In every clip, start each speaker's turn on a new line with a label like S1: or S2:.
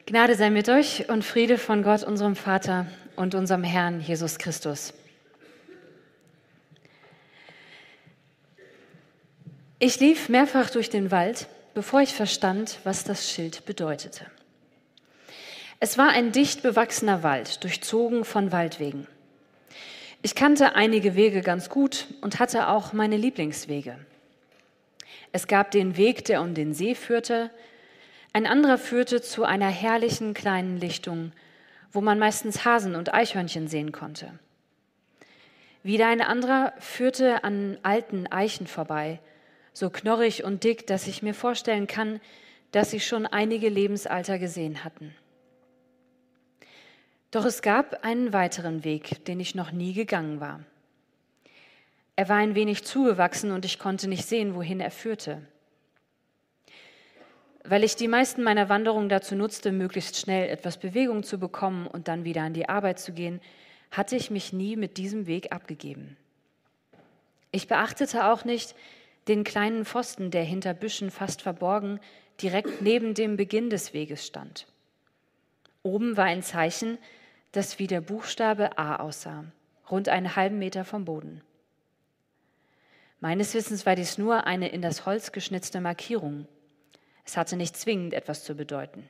S1: Gnade sei mit euch und Friede von Gott, unserem Vater und unserem Herrn Jesus Christus. Ich lief mehrfach durch den Wald, bevor ich verstand, was das Schild bedeutete. Es war ein dicht bewachsener Wald, durchzogen von Waldwegen. Ich kannte einige Wege ganz gut und hatte auch meine Lieblingswege. Es gab den Weg, der um den See führte. Ein anderer führte zu einer herrlichen kleinen Lichtung, wo man meistens Hasen und Eichhörnchen sehen konnte. Wieder ein anderer führte an alten Eichen vorbei, so knorrig und dick, dass ich mir vorstellen kann, dass sie schon einige Lebensalter gesehen hatten. Doch es gab einen weiteren Weg, den ich noch nie gegangen war. Er war ein wenig zugewachsen und ich konnte nicht sehen, wohin er führte. Weil ich die meisten meiner Wanderungen dazu nutzte, möglichst schnell etwas Bewegung zu bekommen und dann wieder an die Arbeit zu gehen, hatte ich mich nie mit diesem Weg abgegeben. Ich beachtete auch nicht den kleinen Pfosten, der hinter Büschen fast verborgen direkt neben dem Beginn des Weges stand. Oben war ein Zeichen, das wie der Buchstabe A aussah, rund einen halben Meter vom Boden. Meines Wissens war dies nur eine in das Holz geschnitzte Markierung. Es hatte nicht zwingend etwas zu bedeuten.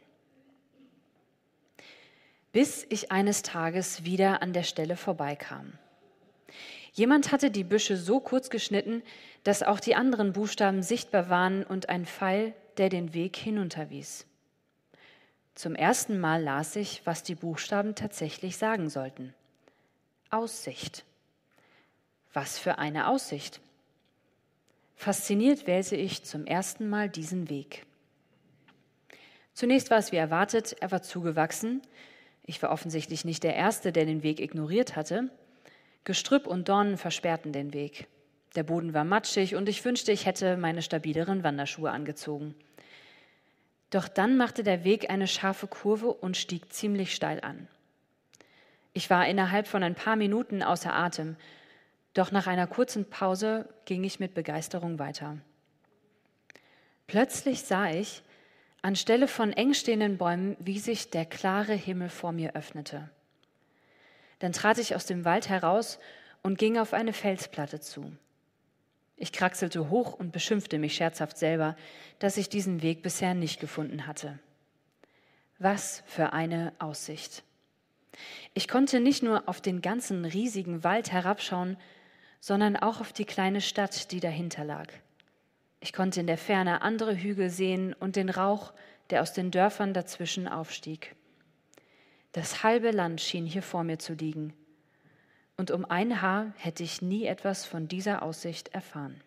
S1: Bis ich eines Tages wieder an der Stelle vorbeikam. Jemand hatte die Büsche so kurz geschnitten, dass auch die anderen Buchstaben sichtbar waren und ein Pfeil, der den Weg hinunterwies. Zum ersten Mal las ich, was die Buchstaben tatsächlich sagen sollten. Aussicht. Was für eine Aussicht! Fasziniert wählte ich zum ersten Mal diesen Weg. Zunächst war es wie erwartet, er war zugewachsen. Ich war offensichtlich nicht der Erste, der den Weg ignoriert hatte. Gestrüpp und Dornen versperrten den Weg. Der Boden war matschig und ich wünschte, ich hätte meine stabileren Wanderschuhe angezogen. Doch dann machte der Weg eine scharfe Kurve und stieg ziemlich steil an. Ich war innerhalb von ein paar Minuten außer Atem, doch nach einer kurzen Pause ging ich mit Begeisterung weiter. Plötzlich sah ich, anstelle von eng stehenden Bäumen, wie sich der klare Himmel vor mir öffnete. Dann trat ich aus dem Wald heraus und ging auf eine Felsplatte zu. Ich kraxelte hoch und beschimpfte mich scherzhaft selber, dass ich diesen Weg bisher nicht gefunden hatte. Was für eine Aussicht! Ich konnte nicht nur auf den ganzen riesigen Wald herabschauen, sondern auch auf die kleine Stadt, die dahinter lag. Ich konnte in der Ferne andere Hügel sehen und den Rauch, der aus den Dörfern dazwischen aufstieg. Das halbe Land schien hier vor mir zu liegen. Und um ein Haar hätte ich nie etwas von dieser Aussicht erfahren.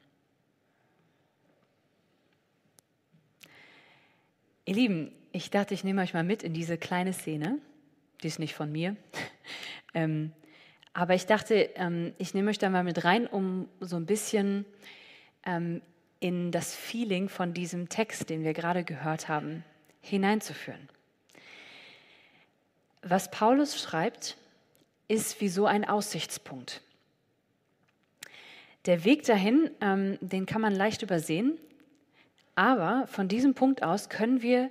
S1: Ihr Lieben, ich dachte, ich nehme euch mal mit in diese kleine Szene. Die ist nicht von mir. Aber ich dachte, ich nehme euch da mal mit rein, um so ein bisschen in das Feeling von diesem Text, den wir gerade gehört haben, hineinzuführen. Was Paulus schreibt, ist wie so ein Aussichtspunkt. Der Weg dahin, den kann man leicht übersehen, aber von diesem Punkt aus können wir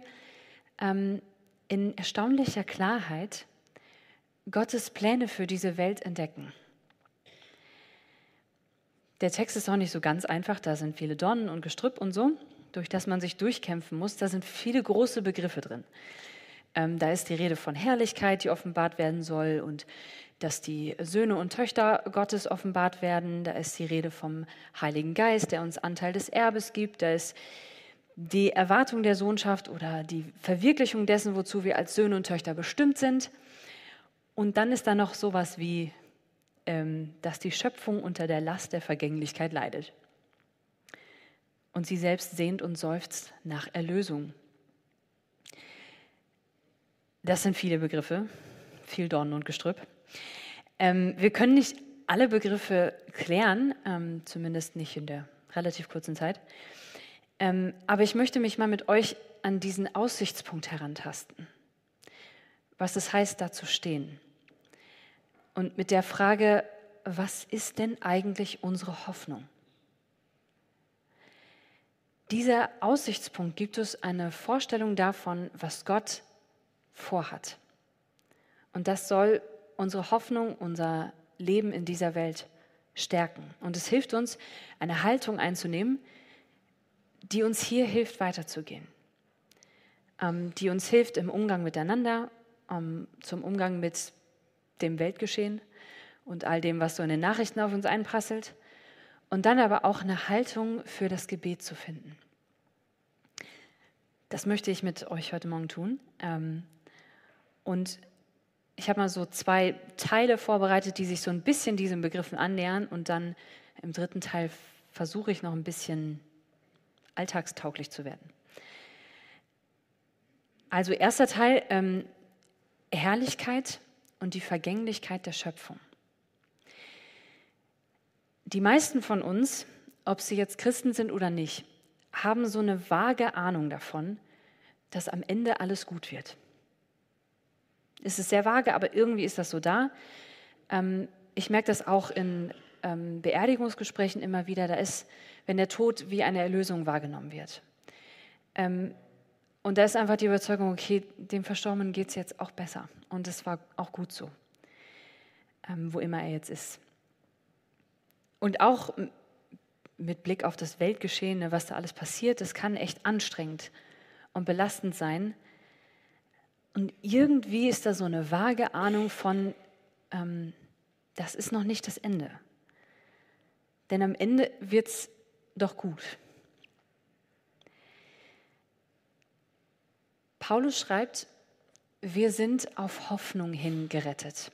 S1: in erstaunlicher Klarheit Gottes Pläne für diese Welt entdecken. Der Text ist auch nicht so ganz einfach, da sind viele Dornen und Gestrüpp und so, durch das man sich durchkämpfen muss. Da sind viele große Begriffe drin. Da ist die Rede von Herrlichkeit, die offenbart werden soll und dass die Söhne und Töchter Gottes offenbart werden. Da ist die Rede vom Heiligen Geist, der uns Anteil des Erbes gibt. Da ist die Erwartung der Sohnschaft oder die Verwirklichung dessen, wozu wir als Söhne und Töchter bestimmt sind. Und dann ist da noch sowas wie dass die Schöpfung unter der Last der Vergänglichkeit leidet. Und sie selbst sehnt und seufzt nach Erlösung. Das sind viele Begriffe, viel Dornen und Gestrüpp. Wir können nicht alle Begriffe klären, zumindest nicht in der relativ kurzen Zeit. Aber ich möchte mich mal mit euch an diesen Aussichtspunkt herantasten. Was es heißt, da zu stehen. Und mit der Frage, was ist denn eigentlich unsere Hoffnung? Dieser Aussichtspunkt gibt uns eine Vorstellung davon, was Gott vorhat. Und das soll unsere Hoffnung, unser Leben in dieser Welt stärken. Und es hilft uns, eine Haltung einzunehmen, die uns hier hilft, weiterzugehen. Die uns hilft im Umgang miteinander, zum Umgang mit dem Weltgeschehen und all dem, was so in den Nachrichten auf uns einprasselt. Und dann aber auch eine Haltung für das Gebet zu finden. Das möchte ich mit euch heute Morgen tun. Und ich habe mal so 2 Teile vorbereitet, die sich so ein bisschen diesen Begriffen annähern. Und dann im 3. Teil versuche ich noch ein bisschen alltagstauglich zu werden. Also 1. Teil, Herrlichkeit und die Vergänglichkeit der Schöpfung. Die meisten von uns, ob sie jetzt Christen sind oder nicht, haben so eine vage Ahnung davon, dass am Ende alles gut wird. Es ist sehr vage, aber irgendwie ist das so da. Ich merke das auch in Beerdigungsgesprächen immer wieder. Da ist, wenn der Tod wie eine Erlösung wahrgenommen wird. Und da ist einfach die Überzeugung, okay, dem Verstorbenen geht es jetzt auch besser. Und es war auch gut so, wo immer er jetzt ist. Und auch mit Blick auf das Weltgeschehen, was da alles passiert, das kann echt anstrengend und belastend sein. Und irgendwie ist da so eine vage Ahnung von, das ist noch nicht das Ende. Denn am Ende wird es doch gut. Paulus schreibt, wir sind auf Hoffnung hin gerettet.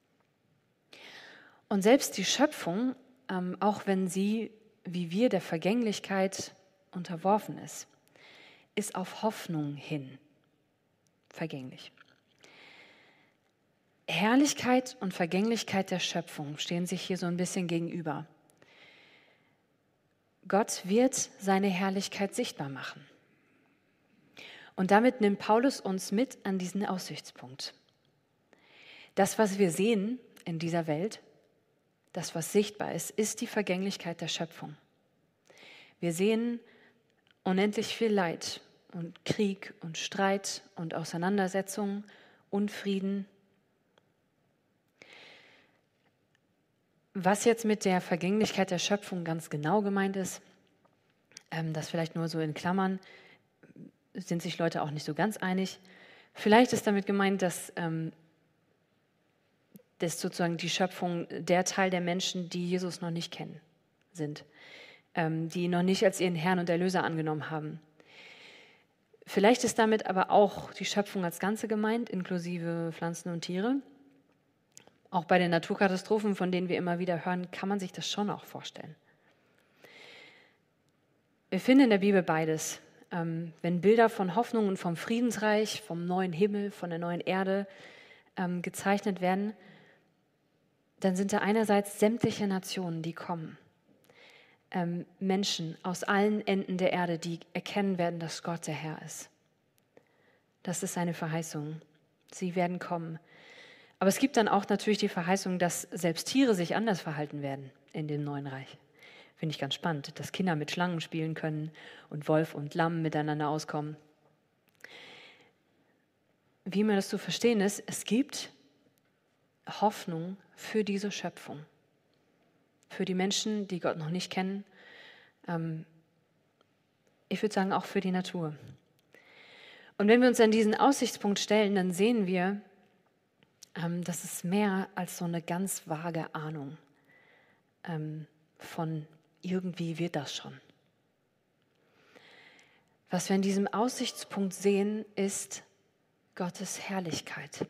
S1: Und selbst die Schöpfung, auch wenn sie, wie wir, der Vergänglichkeit unterworfen ist auf Hoffnung hin vergänglich. Herrlichkeit und Vergänglichkeit der Schöpfung stehen sich hier so ein bisschen gegenüber. Gott wird seine Herrlichkeit sichtbar machen. Und damit nimmt Paulus uns mit an diesen Aussichtspunkt. Das, was wir sehen in dieser Welt, das, was sichtbar ist die Vergänglichkeit der Schöpfung. Wir sehen unendlich viel Leid und Krieg und Streit und Auseinandersetzungen, Unfrieden. Was jetzt mit der Vergänglichkeit der Schöpfung ganz genau gemeint ist, das vielleicht nur so in Klammern, sind sich Leute auch nicht so ganz einig. Vielleicht ist damit gemeint, dass sozusagen die Schöpfung der Teil der Menschen, die Jesus noch nicht kennen, sind, die ihn noch nicht als ihren Herrn und Erlöser angenommen haben. Vielleicht ist damit aber auch die Schöpfung als Ganze gemeint, inklusive Pflanzen und Tiere. Auch bei den Naturkatastrophen, von denen wir immer wieder hören, kann man sich das schon auch vorstellen. Wir finden in der Bibel beides. Wenn Bilder von Hoffnung und vom Friedensreich, vom neuen Himmel, von der neuen Erde gezeichnet werden, dann sind da einerseits sämtliche Nationen, die kommen. Menschen aus allen Enden der Erde, die erkennen werden, dass Gott der Herr ist. Das ist seine Verheißung. Sie werden kommen. Aber es gibt dann auch natürlich die Verheißung, dass selbst Tiere sich anders verhalten werden in dem neuen Reich. Finde ich ganz spannend, dass Kinder mit Schlangen spielen können und Wolf und Lamm miteinander auskommen. Wie mir das zu verstehen ist, es gibt Hoffnung für diese Schöpfung. Für die Menschen, die Gott noch nicht kennen. Ich würde sagen, auch für die Natur. Und wenn wir uns an diesen Aussichtspunkt stellen, dann sehen wir, das ist mehr als so eine ganz vage Ahnung von irgendwie wird das schon. Was wir in diesem Aussichtspunkt sehen, ist Gottes Herrlichkeit.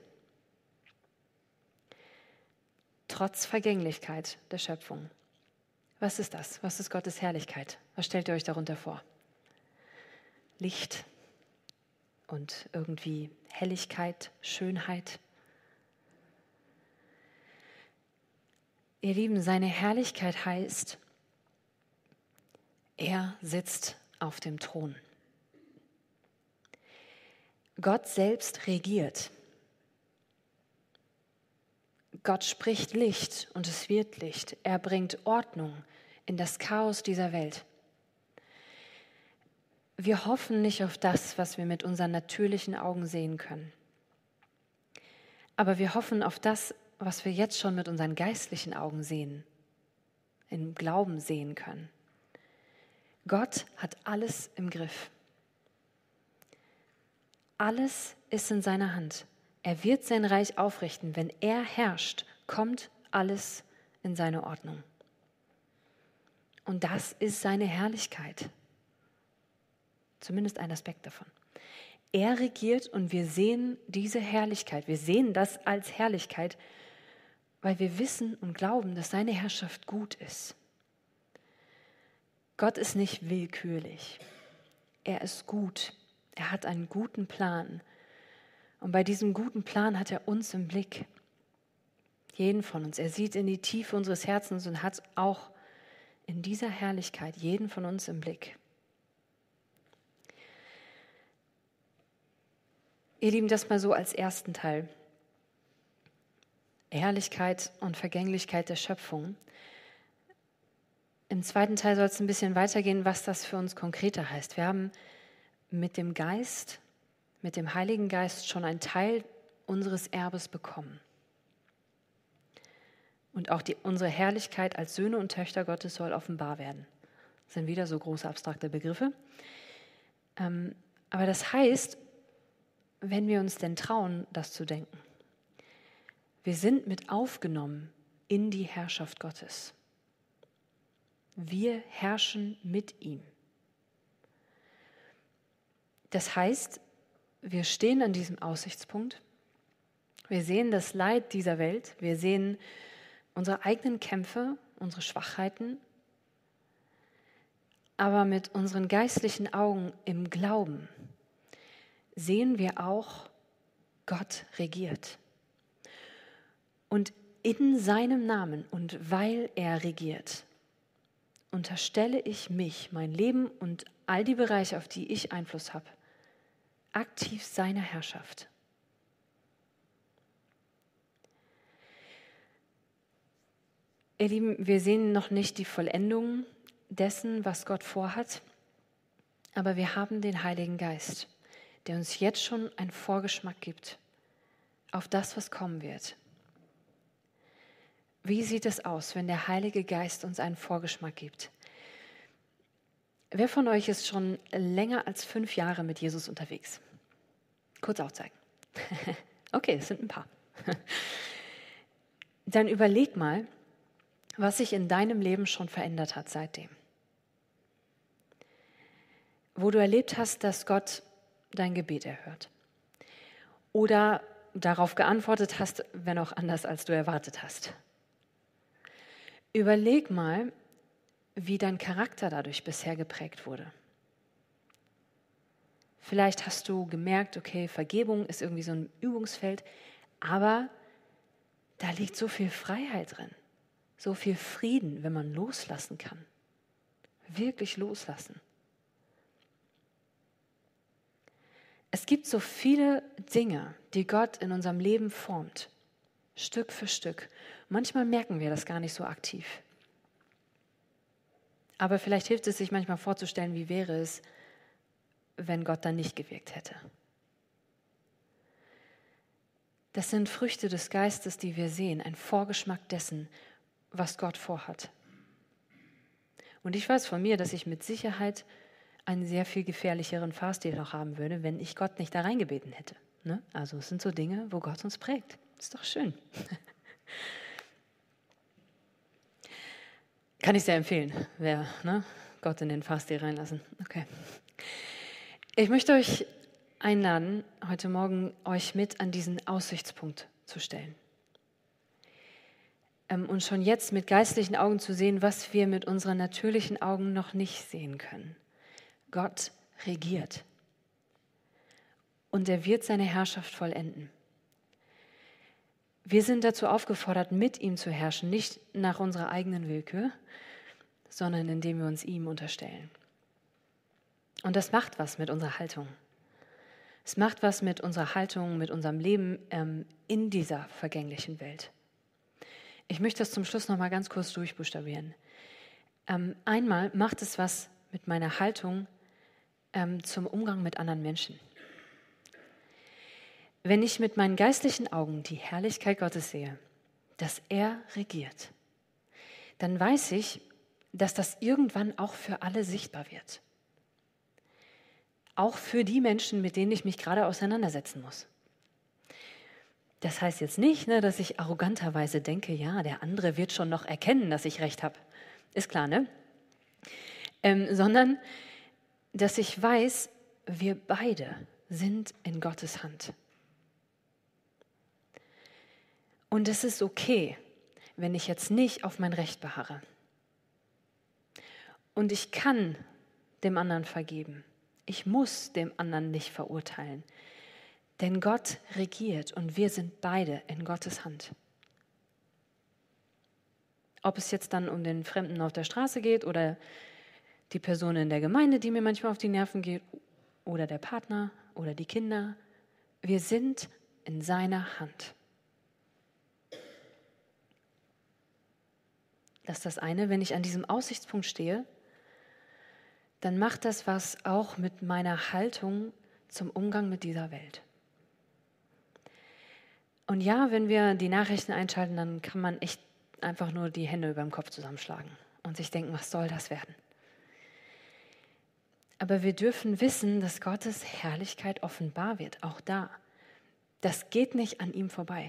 S1: Trotz Vergänglichkeit der Schöpfung. Was ist das? Was ist Gottes Herrlichkeit? Was stellt ihr euch darunter vor? Licht und irgendwie Helligkeit, Schönheit. Ihr Lieben, seine Herrlichkeit heißt, er sitzt auf dem Thron. Gott selbst regiert. Gott spricht Licht und es wird Licht. Er bringt Ordnung in das Chaos dieser Welt. Wir hoffen nicht auf das, was wir mit unseren natürlichen Augen sehen können. Aber wir hoffen auf das, was wir jetzt schon mit unseren geistlichen Augen sehen, im Glauben sehen können. Gott hat alles im Griff. Alles ist in seiner Hand. Er wird sein Reich aufrichten. Wenn er herrscht, kommt alles in seine Ordnung. Und das ist seine Herrlichkeit. Zumindest ein Aspekt davon. Er regiert und wir sehen diese Herrlichkeit. Wir sehen das als Herrlichkeit, weil wir wissen und glauben, dass seine Herrschaft gut ist. Gott ist nicht willkürlich. Er ist gut. Er hat einen guten Plan. Und bei diesem guten Plan hat er uns im Blick. Jeden von uns. Er sieht in die Tiefe unseres Herzens und hat auch in dieser Herrlichkeit jeden von uns im Blick. Ihr Lieben, das mal so als ersten Teil. Herrlichkeit und Vergänglichkeit der Schöpfung. Im zweiten Teil soll es ein bisschen weitergehen, was das für uns konkreter heißt. Wir haben mit dem Geist, mit dem Heiligen Geist schon einen Teil unseres Erbes bekommen. Und auch unsere Herrlichkeit als Söhne und Töchter Gottes soll offenbar werden. Das sind wieder so große abstrakte Begriffe. Aber das heißt, wenn wir uns denn trauen, das zu denken, wir sind mit aufgenommen in die Herrschaft Gottes. Wir herrschen mit ihm. Das heißt, wir stehen an diesem Aussichtspunkt. Wir sehen das Leid dieser Welt. Wir sehen unsere eigenen Kämpfe, unsere Schwachheiten. Aber mit unseren geistlichen Augen im Glauben sehen wir auch, Gott regiert. Und in seinem Namen und weil er regiert, unterstelle ich mich, mein Leben und all die Bereiche, auf die ich Einfluss habe, aktiv seiner Herrschaft. Ihr Lieben, wir sehen noch nicht die Vollendung dessen, was Gott vorhat, aber wir haben den Heiligen Geist, der uns jetzt schon einen Vorgeschmack gibt auf das, was kommen wird. Wie sieht es aus, wenn der Heilige Geist uns einen Vorgeschmack gibt? Wer von euch ist schon länger als 5 Jahre mit Jesus unterwegs? Kurz aufzeigen. Okay, es sind ein paar. Dann überleg mal, was sich in deinem Leben schon verändert hat seitdem. Wo du erlebt hast, dass Gott dein Gebet erhört. Oder darauf geantwortet hast, wenn auch anders, als du erwartet hast. Überleg mal, wie dein Charakter dadurch bisher geprägt wurde. Vielleicht hast du gemerkt, okay, Vergebung ist irgendwie so ein Übungsfeld, aber da liegt so viel Freiheit drin, so viel Frieden, wenn man loslassen kann. Wirklich loslassen. Es gibt so viele Dinge, die Gott in unserem Leben formt, Stück für Stück. Manchmal merken wir das gar nicht so aktiv. Aber vielleicht hilft es sich manchmal vorzustellen, wie wäre es, wenn Gott dann nicht gewirkt hätte. Das sind Früchte des Geistes, die wir sehen, ein Vorgeschmack dessen, was Gott vorhat. Und ich weiß von mir, dass ich mit Sicherheit einen sehr viel gefährlicheren Fahrstil noch haben würde, wenn ich Gott nicht da reingebeten hätte. Ne? Also es sind so Dinge, wo Gott uns prägt. Ist doch schön. Kann ich sehr empfehlen, wer Gott in den Fahrstil reinlassen. Okay. Ich möchte euch einladen, heute Morgen euch mit an diesen Aussichtspunkt zu stellen. Und schon jetzt mit geistlichen Augen zu sehen, was wir mit unseren natürlichen Augen noch nicht sehen können. Gott regiert. Und er wird seine Herrschaft vollenden. Wir sind dazu aufgefordert, mit ihm zu herrschen, nicht nach unserer eigenen Willkür, sondern indem wir uns ihm unterstellen. Und das macht was mit unserer Haltung. Es macht was mit unserer Haltung, mit unserem Leben in dieser vergänglichen Welt. Ich möchte das zum Schluss noch mal ganz kurz durchbuchstabieren. Einmal macht es was mit meiner Haltung zum Umgang mit anderen Menschen. Wenn ich mit meinen geistlichen Augen die Herrlichkeit Gottes sehe, dass er regiert, dann weiß ich, dass das irgendwann auch für alle sichtbar wird. Auch für die Menschen, mit denen ich mich gerade auseinandersetzen muss. Das heißt jetzt nicht, dass ich arroganterweise denke, ja, der andere wird schon noch erkennen, dass ich recht habe. Ist klar, ne? Sondern, dass ich weiß, wir beide sind in Gottes Hand. Und es ist okay, wenn ich jetzt nicht auf mein Recht beharre. Und ich kann dem anderen vergeben. Ich muss dem anderen nicht verurteilen. Denn Gott regiert und wir sind beide in Gottes Hand. Ob es jetzt dann um den Fremden auf der Straße geht oder die Person in der Gemeinde, die mir manchmal auf die Nerven geht, oder der Partner oder die Kinder, wir sind in seiner Hand. Das ist das eine, wenn ich an diesem Aussichtspunkt stehe, dann macht das was auch mit meiner Haltung zum Umgang mit dieser Welt. Und ja, wenn wir die Nachrichten einschalten, dann kann man echt einfach nur die Hände über dem Kopf zusammenschlagen und sich denken, was soll das werden? Aber wir dürfen wissen, dass Gottes Herrlichkeit offenbar wird, auch da. Das geht nicht an ihm vorbei.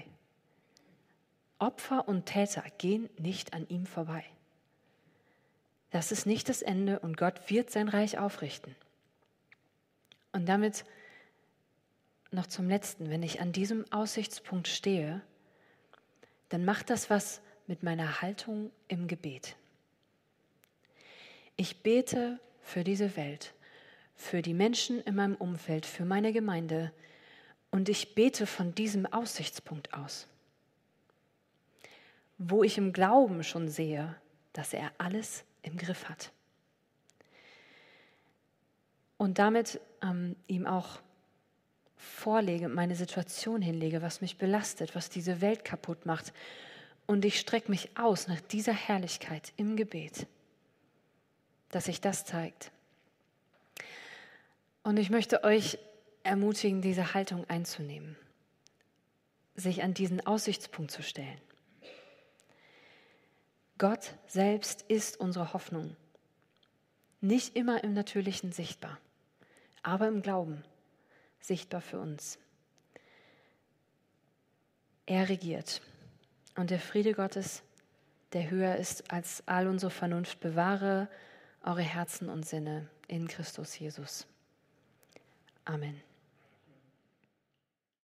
S1: Opfer und Täter gehen nicht an ihm vorbei. Das ist nicht das Ende und Gott wird sein Reich aufrichten. Und damit noch zum Letzten, wenn ich an diesem Aussichtspunkt stehe, dann macht das was mit meiner Haltung im Gebet. Ich bete für diese Welt, für die Menschen in meinem Umfeld, für meine Gemeinde und ich bete von diesem Aussichtspunkt aus, wo ich im Glauben schon sehe, dass er alles im Griff hat. Und damit ihm auch vorlege, meine Situation hinlege, was mich belastet, was diese Welt kaputt macht. Und ich strecke mich aus nach dieser Herrlichkeit im Gebet, dass sich das zeigt. Und ich möchte euch ermutigen, diese Haltung einzunehmen, sich an diesen Aussichtspunkt zu stellen. Gott selbst ist unsere Hoffnung. Nicht immer im Natürlichen sichtbar, aber im Glauben sichtbar für uns. Er regiert und der Friede Gottes, der höher ist als all unsere Vernunft, bewahre eure Herzen und Sinne in Christus Jesus. Amen.